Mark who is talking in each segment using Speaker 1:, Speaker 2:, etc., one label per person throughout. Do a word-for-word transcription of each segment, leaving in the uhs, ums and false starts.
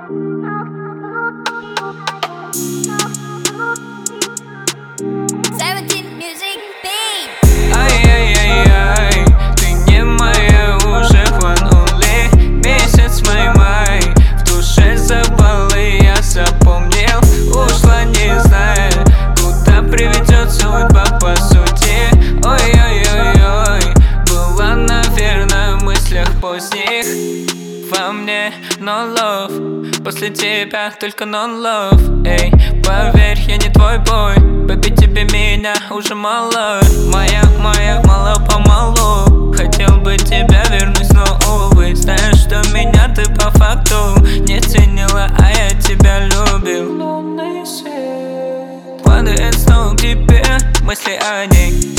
Speaker 1: Seventeen Music Beat.
Speaker 2: Ай-яй-яй-яй, ты не моя уже one only. Месяц май-май, в душе заболы, я запомнил. Ушла, не зная, куда приведет судьба по сути. Ой-ой-ой-ой, была, наверное, в мыслях поздних. Во мне no love, после тебя только non-love. Эй, поверь, я не твой бой, побить тебе меня уже мало. Моя, моя, мало-помалу. Хотел бы тебя вернуть, но увы. Знаешь, что меня ты по факту не ценила, а я тебя любил. Лунный свет падает снова к тебе, мысли о ней.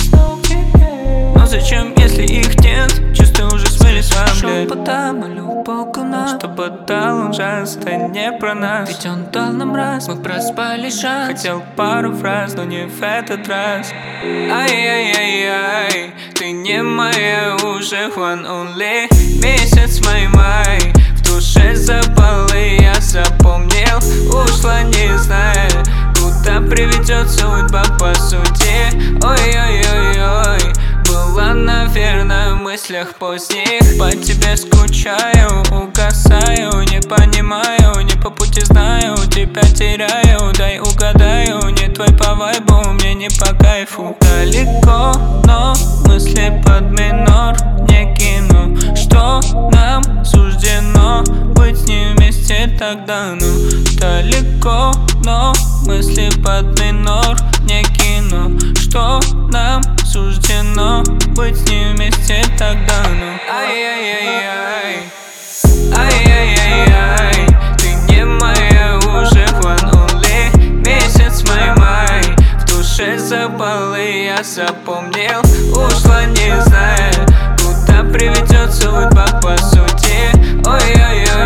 Speaker 2: Но зачем, если их нет? Чувства уже смылись во мне. Шепотом молю Богу нам, чтобы дал он шанс, это не про нас. Ведь он дал нам раз, мы проспали шанс. Хотел пару фраз, но не в этот раз. Ай-яй-яй-яй, ты не моя уже one only. Месяц май-май, в душе заболы, я запомнил. Ушла, не зная, куда приведет судьба по сути. Ой-ой-ой-ой, была, наверное, в мыслях поздних. По тебе скучаю, угасаю, не понимаю, не по пути знаю, тебя теряю, дай угадаю, не твой по вайбу, мне не по кайфу. Далеко, но мысли под минор, не кину, что нам суждено быть с ним вместе тогда, ну. Далеко, но мысли под минор, не кину, что нам суждено быть с ним вместе тогда, ну. Ай-яй-яй-яй, ай-яй-яй-яй, ты не моя уже one only. Месяц май-май, в душе заболы, я запомнил. Ушла, не зная, куда приведет судьба по сути. Ой-ой-ой.